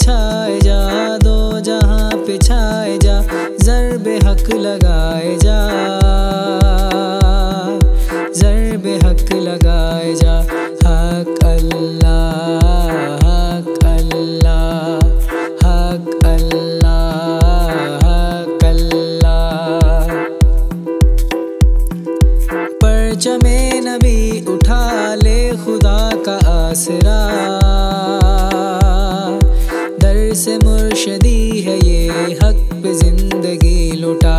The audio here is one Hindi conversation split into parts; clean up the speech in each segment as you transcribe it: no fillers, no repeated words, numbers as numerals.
छाए जा, दो जहां पे छाए जा, ज़र्बे हक लगाए जा, ज़र्बे हक लगाए जा। हक अल्लाह, हक अल्लाह, हक अल्लाह, हक अल्लाह। परचमे नबी उठा ले खुदा का आसरा, दर से मुर्शदी है ये हक पे जिंदगी लुटा।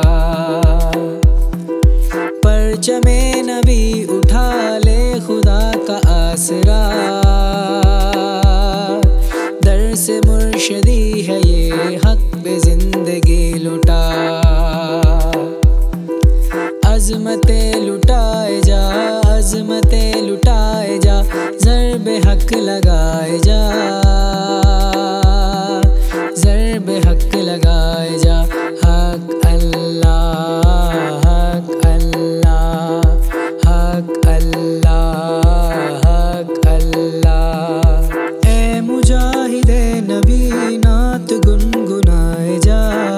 परचमे नबी उठा ले खुदा का आसरा, दर से मुर्शदी है ये हक पे जिंदगी लुटा। अज़मते लुटाए जा, अज़मते लुटाए जा, ज़र्बे हक लगाए जा, ज़र्बे हक लगाए जा। हक अल्लाह, हक अल्लाह, हक अल्लाह, हक अल्लाह। ए मुजाहिदे नबी नात गुनगुनाए जा,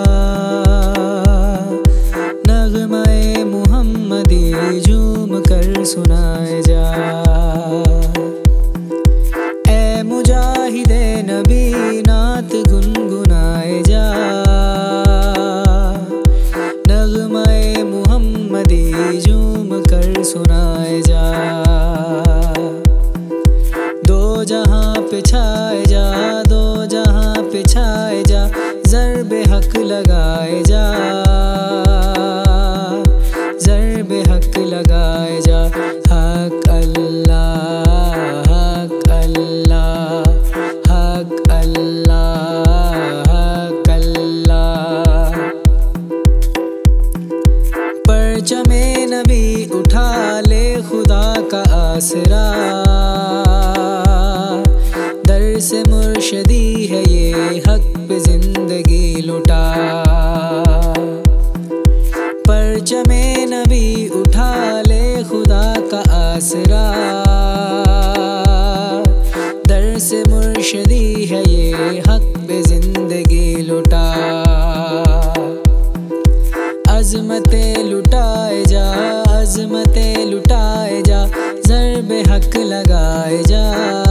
नग़्माए मुहम्मदी झूम कर सुनाए जा। ए मुजाहिदे नबी नात गुनगुनाए जा, नग़्माए मुहम्मदी झूम कर सुनाए जा। दो जहां पे छाए जा, दो जहां पे छाए जा, ज़र्बे हक लगाए जा, ज़र्बे हक लगाए जा। हक अल्लाह, हक अल्लाह, हक अल्लाह, हक अल्लाह। परचमे नबी उठा ले खुदा का आसरा, दर से मुर्शदी है ये हक पे जिंदगी लुटा। परचमे नबी उठा ले खुदा का आसरा, दर से मुर्शदी है ये हक पे जिंदगी लुटा। अज़मते लुटाए जा, अज़मते लुटाए जा, ज़र्बे हक लगाए जा,